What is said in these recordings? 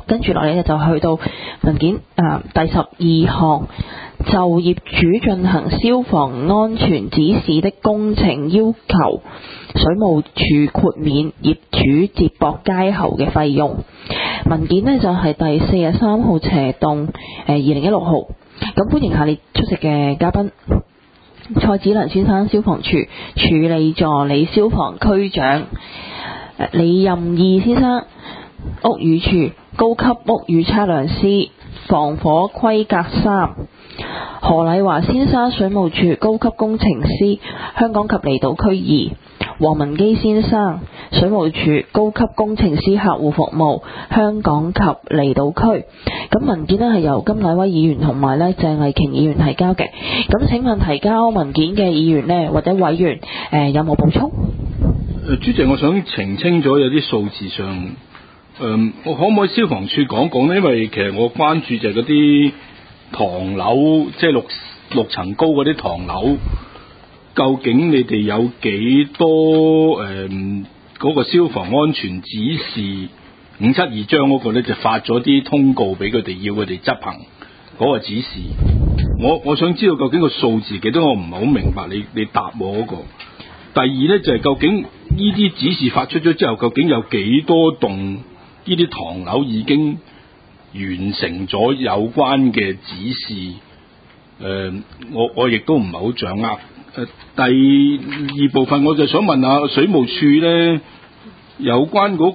跟住落嚟咧就去到文件第12項，就業主進行消防安全指示的工程要求水務署豁免業主接駁街喉嘅費用。文件呢就係第43號斜棟2016號。咁歡迎下列出席嘅嘉賓：蔡子良先生，消防處處理助理消防區長；李任義先生，屋宇署高級屋宇測量師，防火規格3；何禮華先生，水務署高級工程師，香港及離島區2；黃文基先生，水務署高級工程師客戶服務，香港及離島區。咁文件呢係由甘乃威議員同埋呢鄭麗瓊議員提交嘅。咁請問提交文件嘅議員呢或者委員有冇補充？ 主席，我想澄清咗有啲數字上，我可唔可以消防處講講呢？因為其實我關注就係嗰啲唐樓，即係六層高嗰啲唐樓，究竟你哋有幾多嗰個消防安全指示572章嗰個咧，就發咗啲通告俾佢哋，要佢哋執行嗰個指示。我想知道究竟個數字幾多，我唔係好明白你答我嗰個。第二咧就係究竟呢啲指示發出咗之後，究竟有幾多棟呢啲唐樓已經完成咗有關嘅指示？我亦都唔係好掌握。第二部分我就想問下水務署咧，有關嗰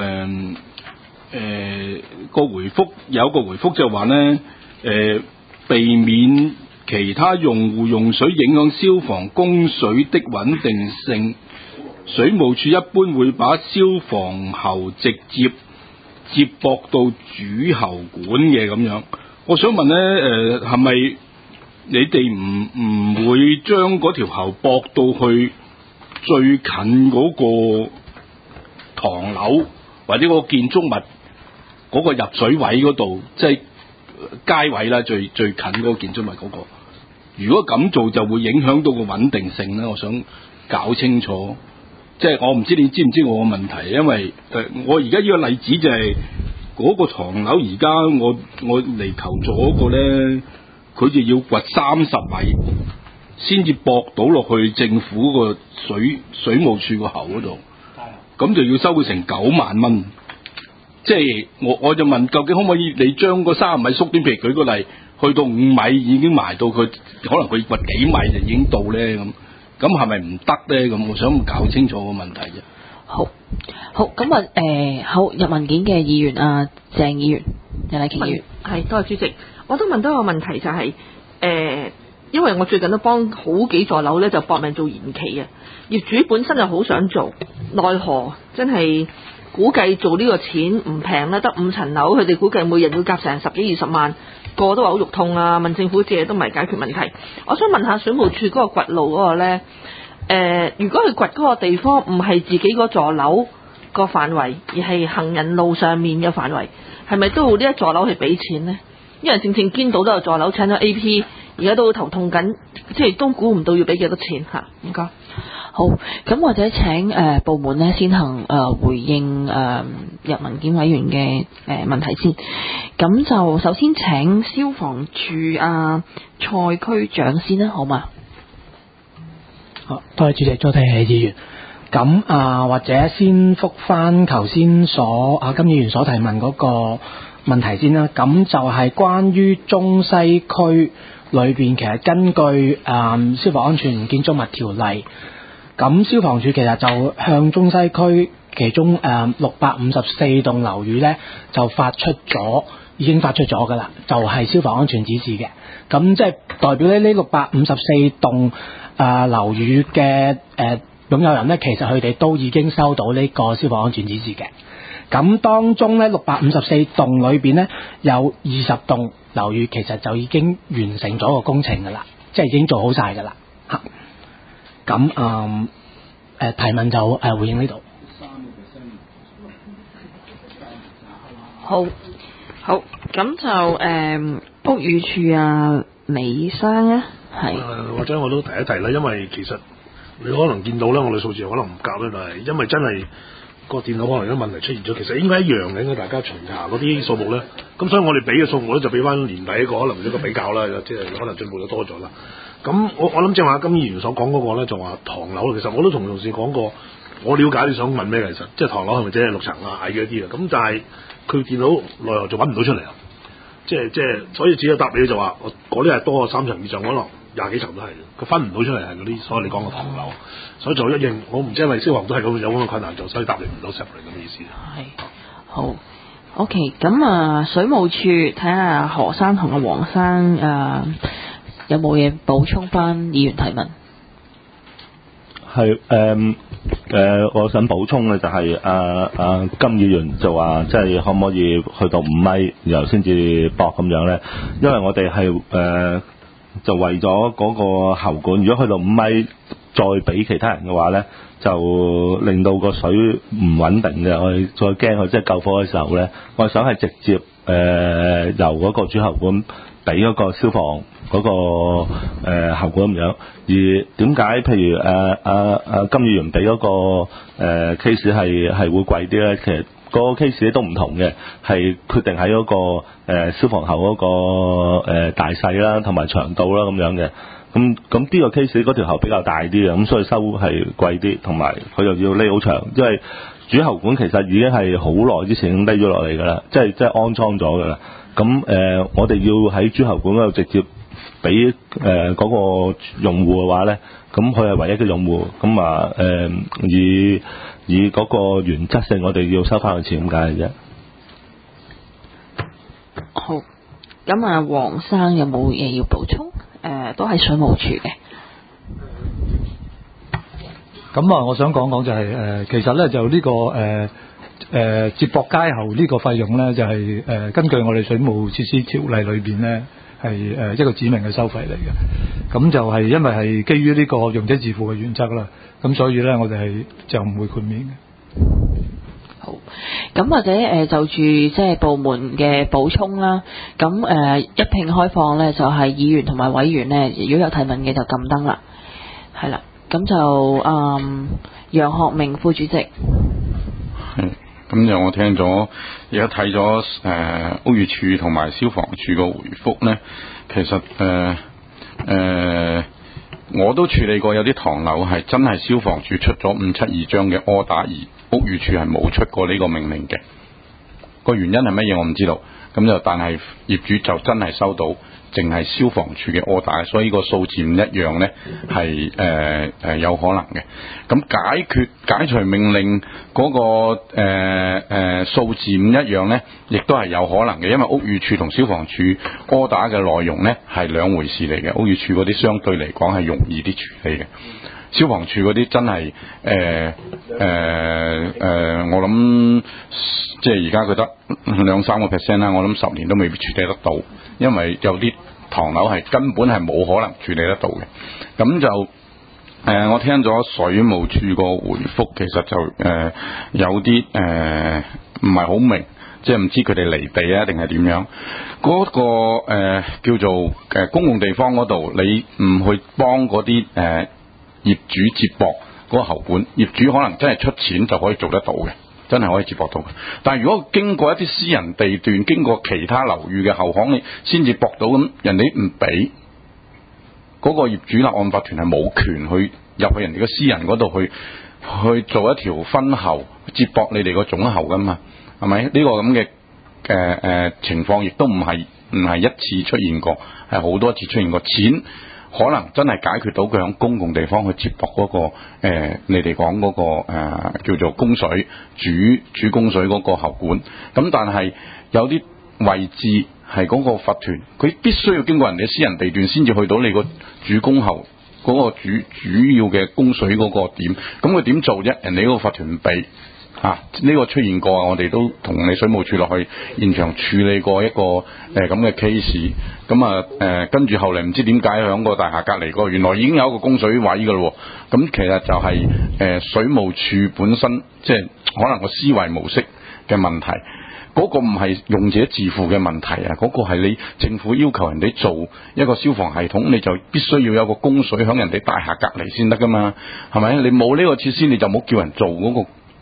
個回覆，有個回覆就話咧，避免其他用戶用水影響消防供水的穩定性，水務署一般會把消防喉直接接駁到主喉管嘅咁樣。我想問咧，係咪你哋唔會將嗰條喉駁到去最近嗰個唐樓或者嗰個建築物嗰個入水位嗰度，即係街位啦，最近嗰個建築物嗰個？如果咁做就會影響到個穩定性咧，我想搞清楚。即係我唔知你知唔知我個問題，因為我而家呢個例子就係嗰個唐樓，而家我嚟求助嗰個咧，佢就要掘30米先至駁到落去政府個水務署個喉嗰度，咁就要收佢成9萬蚊。即係我就問，究竟可唔可以你將個30米縮短？譬如舉個例，去到5米已經埋到佢，可能佢掘幾米就已經到咧咁。咁係咪唔得咧？咁我想搞清楚個問題啫。好，咁好入文件嘅議員鄭議員，鄭麗瓊議員， 係多謝主席。我都問到一個問題就係、因為我最近都幫好幾座樓咧就搏命做延期啊，業主本身就好想做，奈何真係估計做呢個錢唔平啦，得5層樓，佢哋估計每日要夾成10幾20萬。個個都話好肉痛啊！問政府借都唔係解決問題。我想問下水務署嗰個掘路嗰個咧，如果佢掘嗰個地方唔係自己嗰座樓個範圍，而係行人路上面嘅範圍，係咪都要呢一座樓去俾錢呢？因為正堅道都有座樓請咗 AP， 而家都頭痛緊，即係都估唔到要俾幾多錢嚇。唔該。 好，咁或者請部門咧先行回應入文件委員嘅問題先。咁就首先請消防處蔡區長先啦，好嘛？ 好，多謝主席，多謝議員。咁或者先覆翻頭先金議員所提問嗰個問題先啦。咁就係關於中西區裏邊，其實根據消防安全建築物條例，咁消防處其實就向中西區其中654棟樓宇咧就已經發出咗噶啦，就係消防安全指示嘅。咁即係代表咧呢654棟樓宇嘅擁有人咧，其實佢哋都已經收到呢個消防安全指示嘅。咁當中咧654棟裏邊咧有20棟樓宇其實就已經完成咗個工程噶啦，即係已經做好晒噶啦。咁提問就回應呢度。 好，咁就屋宇署李生咧，係或者我都提一提啦，因為其實你可能見到咧，我哋數字可能唔夾咧，但係因為真係個電腦可能有問題出現咗，其實應該一樣嘅，應該大家巡查嗰啲數目咧。咁所以我哋俾嘅數目咧就俾翻年底一個可能一個比較啦，即係可能進步咗多咗啦。咁我諗正話金議員所講嗰個咧，就話唐樓，其實我都同同事講過，我了解你想問咩，其實即係唐樓係咪即係6層啊矮咗啲啊？咁但係佢電腦內容就揾唔到出嚟啊！即係，所以只有答你就話，嗰啲係多過3層以上，可能20幾層都係，佢分唔到出嚟係嗰啲，所以你講嘅唐樓，所以就一樣，我唔知係咪消防都係咁有咁嘅困難，就所以答你唔到 separate 咁嘅意思。 係好 OK， 咁啊，水務署睇下何生同阿黃生有冇嘢補充翻議員提問？ 係我想補充嘅就係金議員就話，即係可唔可以去到5米，然後先至駁咁樣咧？因為我哋係就為咗嗰個喉管，如果去到5米再俾其他人嘅話咧，就令到個水唔穩定嘅。我哋再驚佢即係救火嘅時候咧，我哋想係直接由嗰個主喉管俾嗰個消防嗰個喉管咁樣。而點解譬如金議員俾嗰個case 係會貴啲咧？其實嗰個 case 都唔同嘅，係決定喺嗰個消防喉嗰個大細啦，同埋長度啦咁樣嘅。咁呢個 case 嗰條喉比較大啲嘅，咁所以收係貴啲，同埋佢又要匿好長，因為主喉管其實已經係好耐之前已經匿咗落嚟㗎啦，即係安裝咗㗎啦。咁我哋要喺主喉管嗰度直接俾嗰個用戶嘅話咧，咁佢係唯一嘅用戶，咁以嗰個原則性，我哋要收翻佢錢咁解嘅啫。 好，咁黃生有冇嘢要補充？都係水務署嘅。 咁我想講講就係其實咧就呢個接駁街喉呢個費用咧，就係根據我哋水務設施條例裏邊咧係一個指明嘅收費嚟嘅。咁就係因為係基於呢個用者自負嘅原則啦，咁所以咧我哋係就唔會豁免嘅。 好，咁或者就住即係部門嘅補充啦。咁一併開放咧，就係議員同埋委員咧，如果有提問嘅就撳燈啦。係啦，咁就楊學明副主席。 係，咁就我聽咗，而家睇咗屋宇署同埋消防處個回覆咧，其實我都處理過有啲唐樓係真係消防處出咗572張嘅 order， 而屋宇署係冇出過呢個命令嘅。個原因係乜嘢我唔知道，咁就但係業主就真係收到淨係消防處嘅 order， 所以個數字唔一樣呢係有可能嘅。咁解除命令嗰個數字唔一樣呢，亦都係有可能嘅，因為屋宇署同消防處 order 嘅內容呢係兩回事嚟嘅。屋宇署嗰啲相對嚟講係容易啲處理嘅，消防處嗰啲真係我諗即係而家佢得2-3% 啦，我諗10年都未必處理得到，因為有啲唐樓係根本係冇可能處理得到嘅。咁就我聽咗水務署個回覆，其實就有啲唔係好明，即係唔知佢哋離地啊定係點樣。嗰個叫做公共地方嗰度，你唔去幫嗰啲業主接駁嗰個喉管，業主可能真係出錢就可以做得到嘅，真係可以接駁到嘅。但係如果經過一啲私人地段，經過其他樓宇嘅後巷，你先至駁到，咁人哋唔俾，嗰個業主立案法團係冇權去入去人哋嘅私人嗰度去做一條分喉接駁你哋個總喉噶嘛，係咪？呢個咁嘅情況亦都唔係一次出現過，係好多次出現過。錢可能真係解決到佢響公共地方去接駁嗰個你哋講嗰個叫做供水主供水嗰個喉管。咁但係有啲位置係嗰個法團，佢必須要經過人哋私人地段先至去到你個主供喉嗰個主要嘅供水嗰個點。咁佢點做啫？人哋嗰個法團唔俾。呢個出現過啊！我哋都同你水務署落去現場處理過一個咁嘅 case。咁跟住後嚟唔知點解響個大廈隔離嗰，原來已經有一個供水位㗎咯。咁其實就係水務署本身即係可能個思維模式嘅問題。嗰個唔係用者自負嘅問題啊！嗰個係你政府要求人哋做一個消防系統，你就必須要有個供水響人哋大廈隔離先得㗎嘛？係咪？你冇呢個設施，你就冇叫人做嗰個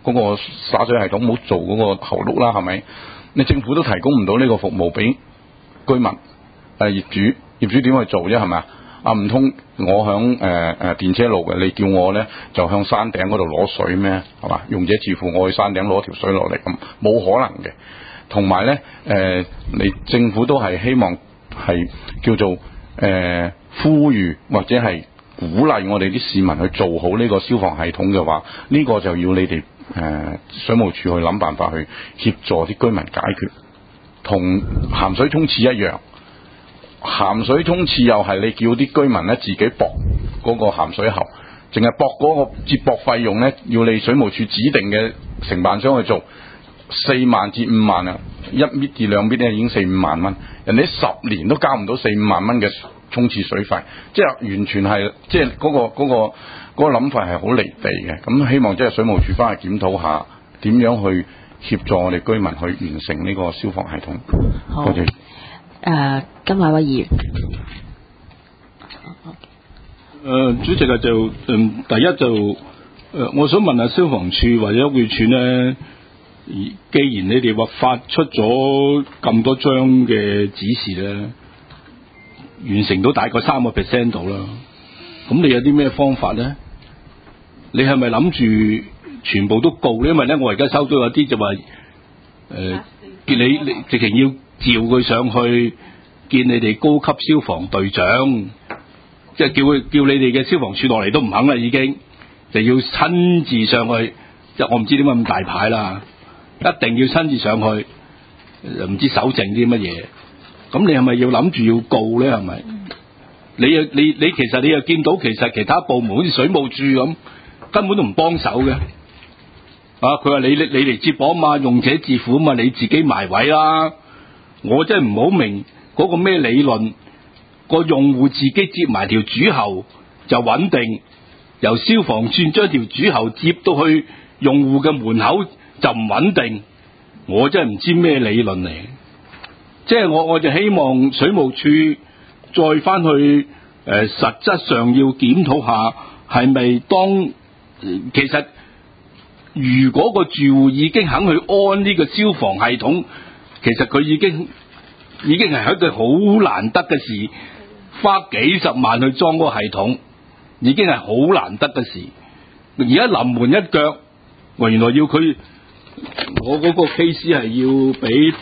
嗰個灑水系統，唔好做嗰個喉轆啦，係咪？你政府都提供唔到呢個服務俾居民業主點去做啫？係咪啊？唔通我響電車路嘅，你叫我咧就向山頂嗰度攞水咩？係嘛？用者自負，我去山頂攞條水落嚟咁，冇可能嘅。同埋咧你政府都係希望係叫做呼籲或者係鼓勵我哋啲市民去做好呢個消防系統嘅話，呢個就要你哋水務署去諗辦法去協助啲居民解決，同鹹水沖廁一樣。鹹水沖廁又係你叫啲居民咧自己駁嗰個鹹水喉，淨係駁嗰個接駁費用咧，要你水務署指定嘅承辦商去做，4萬至5萬啊，1米至2米咧已經4、5萬蚊，人哋10年都交唔到4、5萬蚊嘅沖廁水費，即係完全係即係嗰個諗法係好離地嘅。咁希望即係水務署翻去檢討下點樣去協助我哋居民去完成呢個消防系統。 好， 多謝。 金乃威議員。 主席啊，就第一就我想問下消防處或者屋宇署咧，既然你哋話發出咗咁多張嘅指示咧，完成到大概3% 度啦，咁你有啲咩方法咧？你係咪諗住全部都告咧？因為咧，我而家收到有啲就話叫你直情要召佢上去見你哋高級消防隊長，即係叫你哋嘅消防處落嚟都唔肯啦，已經就要親自上去。即係我唔知點解咁大牌啦，一定要親自上去，唔知搜證啲乜嘢。咁你係咪要諗住要告咧？係咪？你其實你又見到其實其他部門好似水務處咁，根本都唔幫手嘅。佢話你嚟接駁嘛，用者自負嘛，你自己埋位啦。我真係唔好明嗰個咩理論，個用戶自己接埋條主喉就穩定，由消防處將條主喉接到去用戶嘅門口就唔穩定。我真係唔知咩理論嚟，即係我就希望水務處再翻去實質上要檢討下，係咪當其實如果個住戶已經肯去安呢個消防系統，其實佢已經係一個好難得嘅事，花幾十萬去裝嗰個系統，已經係好難得嘅事。而家臨門一腳，原來要佢，我嗰個 case 係要俾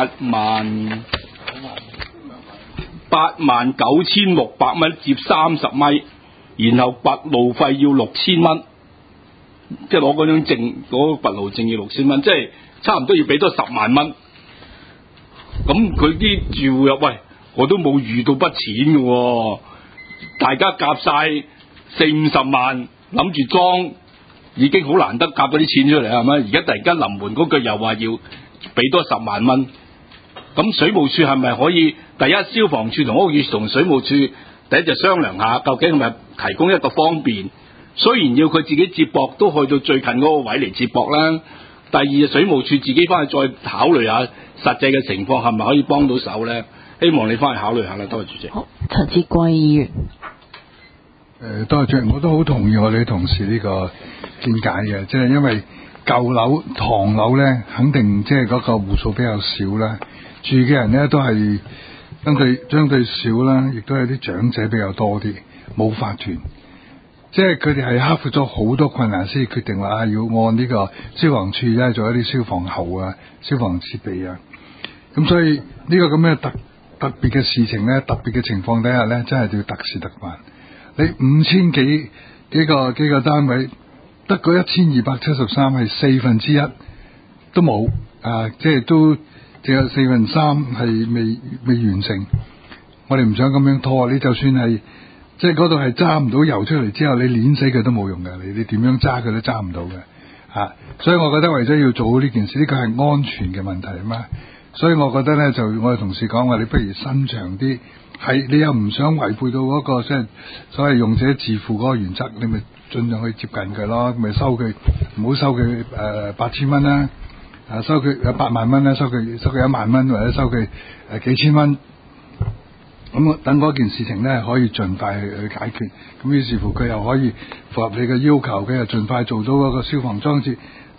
89600蚊接30米，然後拔路費要6000蚊，即係攞嗰張證，嗰個拔路證要6000蚊，即係差唔多要俾多10萬蚊。咁佢啲住戶又喂，我都冇遇到筆錢嘅，大家夾晒40-50萬諗住裝，已經好難得夾嗰啲錢出嚟，係咪？而家突然間臨門嗰句又話要俾多10萬蚊，咁水務署係咪可以第一消防處同屋宇署同水務署第一就商量下，究竟係咪提供一個方便？雖然要佢自己接駁，都去到最近嗰個位嚟接駁啦。第二，水務署自己翻去再考慮下實際嘅情況係咪可以幫到手咧？希望你翻去考慮下啦。多謝主席。 好，陳志貴議員。 多謝，我都好同意我哋同事呢個見解嘅，即係因為舊樓、唐樓咧，肯定即係嗰個戶數比較少啦，住嘅人咧都係相對少啦，亦都有啲長者比較多啲，冇法團。即係佢哋係克服咗好多困難先決定話要按呢個消防處咧做一啲消防喉啊、消防設備啊。咁所以呢個咁嘅特別嘅事情咧、特別嘅情況底下咧，真係要特事特辦。你5000幾個單位，得嗰1273係1/4都冇即係都只有3/4係未完成。我哋唔想咁樣拖，你就算係。即係嗰度係揸唔到油出嚟之後，你碾死佢都冇用嘅，你點樣揸佢都揸唔到嘅，所以我覺得為咗要做好呢件事，呢個係安全嘅問題啊嘛。所以我覺得咧，就我哋同事講話，你不如伸長啲，係你又唔想違背到嗰個即係所謂用者自負嗰個原則，你咪盡量去接近佢咯，咪收佢，唔好收佢8000蚊啦，收佢8萬蚊啦，收佢1萬蚊，或者收佢幾千蚊。咁等嗰件事情咧可以盡快去解決，咁於是乎佢又可以符合你嘅要求，佢又盡快做到嗰個消防裝置，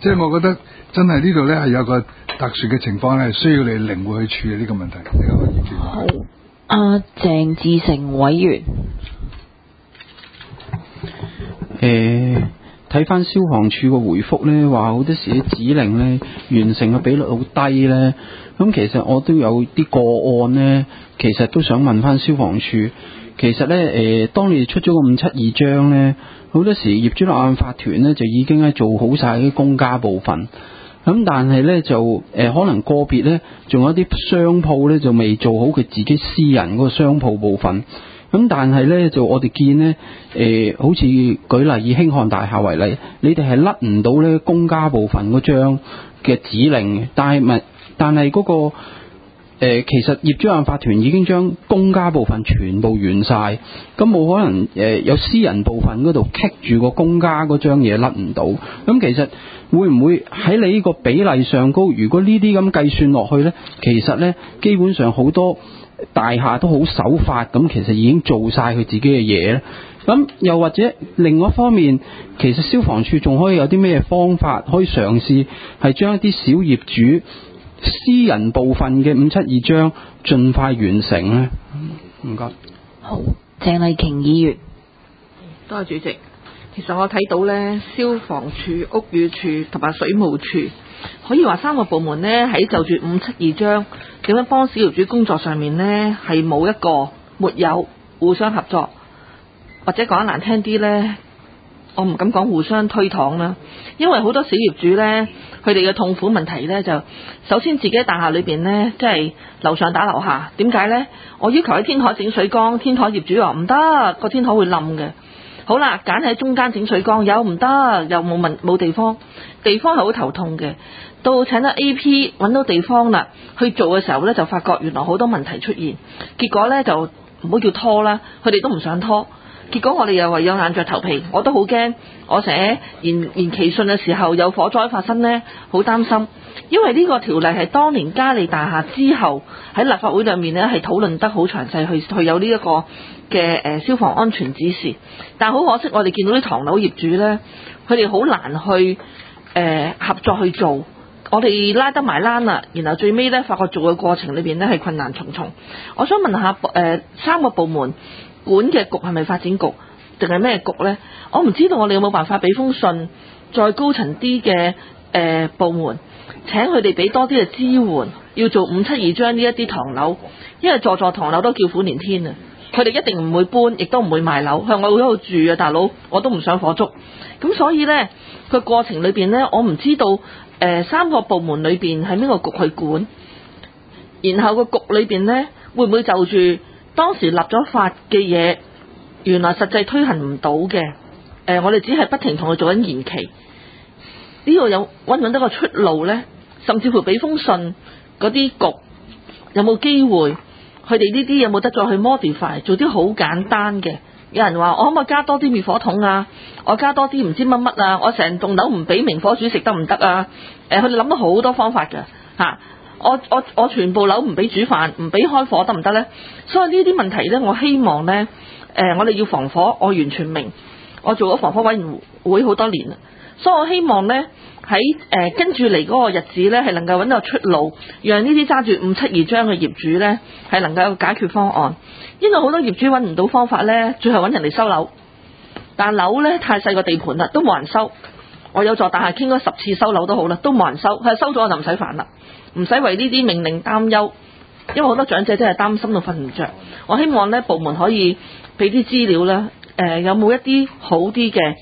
即係我覺得真係呢度咧係有個特殊嘅情況咧，係需要你靈活去處理呢個問題。你有冇意見？ 好，阿鄭志成委員。 睇翻消防處個回覆呢，話好多時啲指令呢完成嘅比率好低呢。咁其實我都有啲個案呢，其實都想問翻消防處，其實呢，當你哋出咗個572章呢，好多時業主立案法團呢就已經係做好晒啲公家部分，咁但係呢，就可能個別呢仲有啲商鋪呢就未做好佢自己私人嗰個商鋪部分。咁但係咧就我哋見呢，好似舉例以興漢大廈為例，你哋係甩唔到咧公家部分嗰張嘅指令，但係嗰個其實業主立案法團已經將公家部分全部完晒，咁冇可能有私人部分嗰度棘住個公家嗰張嘢甩唔到。咁其實會唔會喺你呢個比例上高？如果呢啲咁計算落去呢，其實呢基本上好多大廈都好守法，咁其實已經做晒佢自己嘅嘢咧。咁又或者另外一方面，其實消防處仲可以有啲咩方法可以嘗試係將一啲小業主私人部分嘅572章盡快完成呢？唔該。 好，鄭麗瓊議員。 多謝主席。其實我睇到呢，消防處、屋宇署同埋水務署可以話3個部門呢，喺就住572章點樣幫小業主工作上面呢，係沒有互相合作，或者講得難聽啲呢，我唔敢講互相推搪啦。因為好多小業主呢，佢哋嘅痛苦問題呢，就首先自己喺大廈裏邊呢，即係樓上打樓下。點解呢？我要求喺天台整水缸，天台業主話唔得，個天台會冧嘅。好啦，揀喺中間整水缸又唔得，又冇地方係好頭痛嘅。到請得 AP 揾到地方啦，去做嘅時候呢，就發覺原來好多問題出現，結果呢，就唔好叫拖啦，佢哋都唔想拖。結果我哋又唯有硬着頭皮，我都好驚，我寫延期信嘅時候有火災發生呢，好擔心。因為呢個條例係當年嘉利大廈之後喺立法會裏面呢，係討論得好詳細，去有呢一個嘅消防安全指示。但好可惜，我哋見到啲唐樓業主呢，佢哋好難去合作去做。我哋拉得埋欄啦，然後最尾呢，發覺做嘅過程裏邊呢，係困難重重。我想問下3個部門管嘅局係咪發展局定係咩局呢？我唔知道我哋有冇辦法俾封信再高層啲嘅部門，請佢哋俾多啲嘅支援，要做572章呢一啲唐樓，因為座唐樓都叫苦連天啊！佢哋一定唔會搬，亦都唔會賣樓。向我會喺度住啊，大佬，我都唔想火燭。咁所以呢，個過程裏邊呢，我唔知道3個部門裏邊係邊個局去管，然後個局裏邊呢，會唔會就住當時立咗法嘅嘢，原來實際推行唔到嘅，我哋只係不停同佢做緊延期。呢度揾唔揾到個出路呢？甚至乎俾封信嗰啲局有冇機會？佢哋呢啲有冇得再去 modify 做啲好簡單嘅？有人話我可唔可以加多啲滅火筒啊？我加多啲唔知乜乜啊？我成棟樓唔俾明火煮食得唔得啊？佢哋諗到好多方法㗎嚇。我全部樓唔俾煮飯，唔俾開火得唔得呢？所以呢啲問題呢，我希望呢，我哋要防火，我完全明。我做咗防火委員會好多年啦，所以我希望呢，喺跟住嚟嗰個日子呢，係能夠揾到出路，讓呢啲揸住572章嘅業主呢，係能夠有解決方案。因為好多業主揾唔到方法呢，最後揾人嚟收樓，但樓呢，太細個地盤啦，都冇人收。我有座大廈傾咗10次收樓都好啦，都冇人收。佢收咗我就唔使煩啦，唔使為呢啲命令擔憂。因為好多長者真係擔心到瞓唔着。我希望呢，部門可以俾啲資料啦，有冇一啲好啲嘅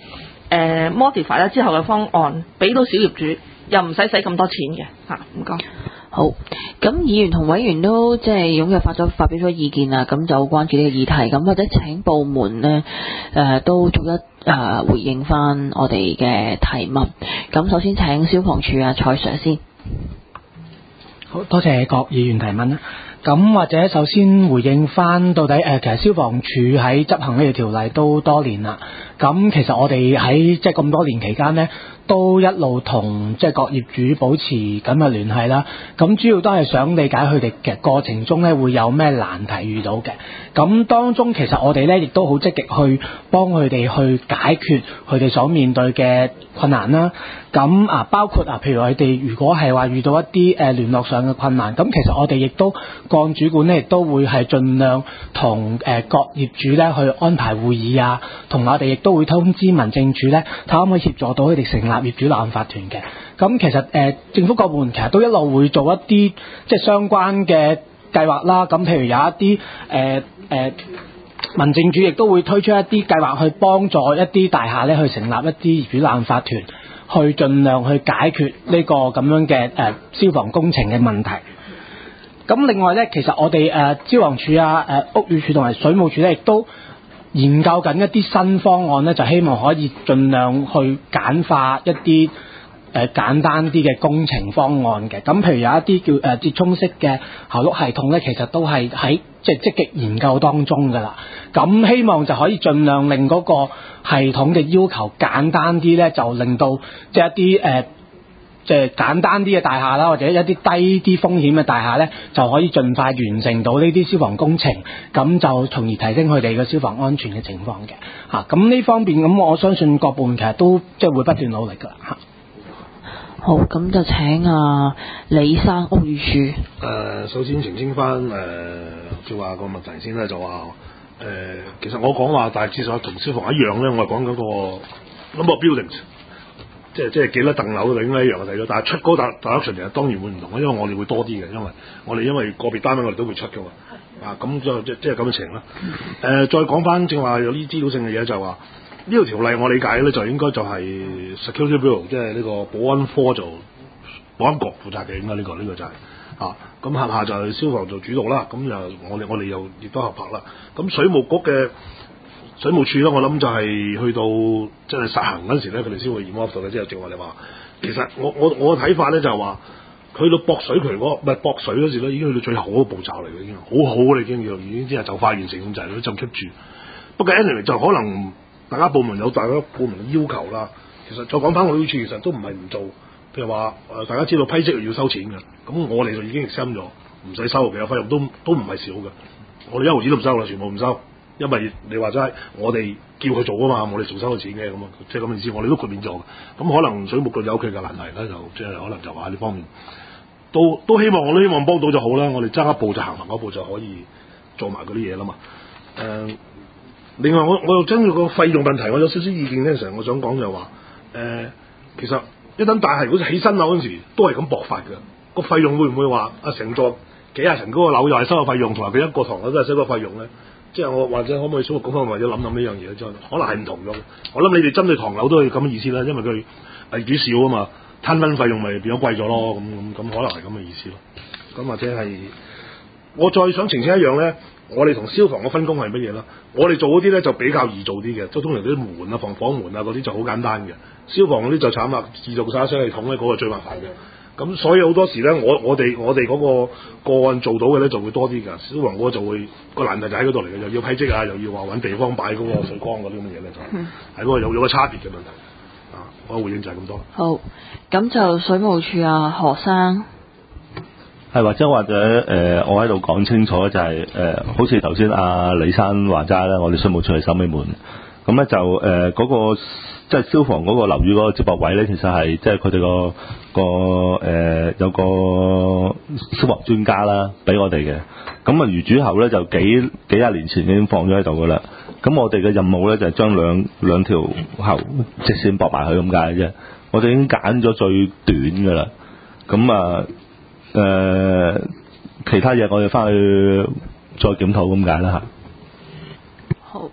modify 啦之後嘅方案，俾到小業主又唔使咁多錢嘅嚇。唔該。 好，咁議員同委員都即係踴躍發表咗意見啦，咁就關注呢個議題，咁或者請部門呢都逐一回應翻我哋嘅提問。咁首先請消防處蔡 Sir 先。 好多謝各議員提問啦。 咁或者首先回應翻到底其實消防處喺執行呢條條例都多年啦。咁其實我哋喺即係咁多年期間呢，都一路同即係各業主保持緊嘅聯繫啦。咁主要都係想理解佢哋嘅過程中呢會有咩難題遇到嘅。咁當中其實我哋呢亦都好積極去幫佢哋去解決佢哋所面對嘅困難啦。咁包括譬如佢哋如果係話遇到一啲聯絡上嘅困難，咁其實我哋亦都個案主管呢亦都會係盡量同各業主呢去安排會議啊，同我哋亦都會通知民政處呢，睇可唔可以協助到佢哋成立業主立案法團嘅。咁其實政府各部門其實都一路會做一啲即係相關嘅計劃啦。咁譬如有一啲民政處亦都會推出一啲計劃去幫助一啲大廈呢去成立一啲業主立案法團，去盡量去解決呢個咁樣嘅消防工程嘅問題。咁另外呢，其實我哋消防處屋宇署同埋水務署呢，亦都研究緊一啲新方案呢，就希望可以盡量去簡化一啲簡單啲嘅工程方案嘅。咁譬如有一啲叫折衷式嘅喉轆系統呢，其實都係喺即係積極研究當中㗎啦。咁希望就可以盡量令嗰個系統嘅要求簡單啲呢，就令到即係一啲即係簡單啲嘅大廈啦，或者一啲低啲風險嘅大廈呢，就可以盡快完成到呢啲消防工程，咁就從而提升佢哋嘅消防安全嘅情況嘅。咁呢方面咁，我相信各部門其實都即係會不斷努力㗎啦。 好，咁就請李生屋宇署。 首先澄清翻即係話個問題先咧，就話其實我講話大致上同消防一樣咧，我係講緊個 number of buildings。即係幾多棟樓就應該一樣嘅睇到，但係出嗰個direction其實當然會唔同，因為我哋會多啲嘅，因為個別單位我哋都會出嘅嘛。咁即係咁嘅情啦。再講翻正話有啲資料性嘅嘢，就係話呢條條例我理解咧就應該就係 Security Bureau， 即係呢個保安科做保安局負責嘅，應該呢個就係咁轄下就係消防做主導啦。咁又我哋又亦都合拍啦。咁水務局嘅水務署咧，我諗就係去到即係實行嗰陣時咧，佢哋先會驗 off 到嘅。即係正話你話，其實我嘅睇法咧就係話，去到駁水渠唔係駁水嗰時咧，已經去到最後嗰個步驟嚟嘅，已經好好啦，已經即係就快完成咁滯，都浸出住。不過 anyway 就可能大家部門有大家部門嘅要求啦。其實再講翻我呢處，其實都唔係唔做。譬如話大家知道批積要收錢嘅，咁我哋就已經 exempt咗，唔使收嘅，費用都唔係少嘅。我哋1毫子都唔收啦，全部唔收。因為你話齋，我哋叫佢做啊嘛，我哋仲收佢錢嘅咁啊，即係咁嘅意思。我哋都豁免咗嘅，咁可能水務局有佢嘅難題咧，就即係可能就話呢方面都希望，我都希望幫到就好啦。我哋爭一步就行埋嗰步就可以做埋嗰啲嘢啦嘛。另外我又針對個費用問題，我有少少意見咧。成日我想講就話其實一等大廈如果起新樓嗰陣時都係咁駁法嘅，個費用會唔會話成座幾廿層嗰個樓又係收個費用，同埋佢一個堂樓都係收個費用咧？即係我或者可唔可以水務局方面或者諗呢樣嘢，就可能係唔同咗。我諗你哋針對唐樓都係咁嘅意思啦，因為佢業主少啊嘛，攤分費用咪變咗貴咗咯。咁可能係咁嘅意思咯。咁或者係我再想澄清一樣咧，我哋同消防嘅分工係乜嘢啦？我哋做嗰啲咧就比較易做啲嘅，即係通常啲門啊、防火門啊嗰啲就好簡單嘅。消防嗰啲就慘啦，自動灑水系統咧嗰個最麻煩嘅。咁所以好多時咧，我哋嗰個案做到嘅咧就會多啲㗎。消防嗰個就會個難題就喺嗰度嚟嘅，又要批積啊，又要話揾地方擺嗰個水缸嗰啲咁嘅嘢咧，就係嗰個有個差別嘅問題。我回應就係咁多。好， 咁就水務署何生。 係或者我喺度講清楚就係好似頭先李生話齋啦，我哋水務署係守尾門，咁咧就嗰個即係消防嗰個樓宇嗰個接駁位咧，其實係即係佢哋有個消防專家啦，俾我哋嘅。咁魚主喉咧就幾廿年前已經放咗喺度噶啦。咁我哋嘅任務咧就係將兩條喉直線駁埋佢咁解啫。我哋已經揀咗最短噶啦。咁其他嘢我哋翻去再檢討咁解啦嚇。 好。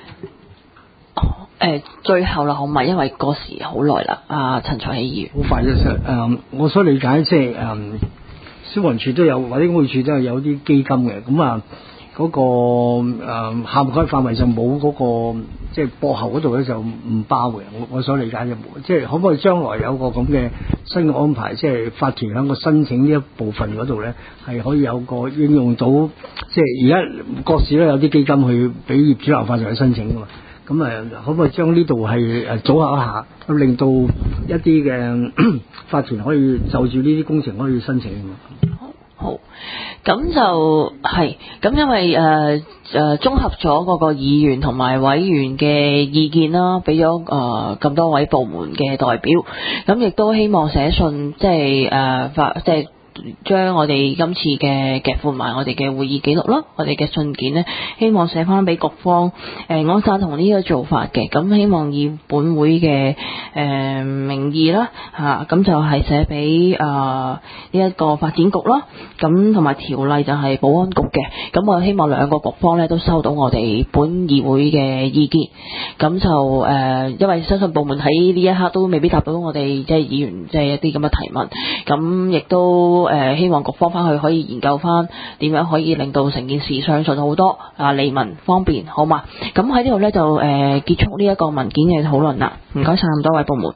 最後啦，好唔係因為嗰時好耐啦，陳才希議員。 好快啫，我所理解即係消防處都有或者屋宇署都有啲基金嘅，咁嗰個涵蓋範圍就冇嗰個即係駁喉嗰度咧就唔包嘅。我所理解就冇，即係可唔可以將來有個咁嘅新嘅安排，即係法團喺個申請呢一部分嗰度咧，係可以有個應用到，即係而家各市都有啲基金去俾業主立案法團去申請噶嘛。咁可唔可以將呢度係組合一下，令到一啲嘅法團可以就住呢啲工程可以申請㗎嘛？ 好，咁就係咁，因為綜合咗嗰個議員同埋委員嘅意見啦，俾咗咁多位部門嘅代表，咁亦都希望寫信，即係將我哋今次嘅夾附埋我哋嘅會議記錄啦，我哋嘅信件呢，希望寫翻俾局方，我贊同呢個做法嘅，咁希望以本會嘅名義啦，咁就係寫俾呢一個發展局啦，咁同埋條例就係保安局嘅，咁我希望兩個局方呢都收到我哋本議會嘅意見，咁就因為相信部門喺呢一刻都未必答到我哋即係議員即係一啲咁嘅提問，咁亦都希望局方翻去可以研究翻點樣可以令到成件事暢順好多，利民方便，好嘛？咁喺呢度呢，就結束呢一個文件嘅討論啦。唔該晒咁多位部門。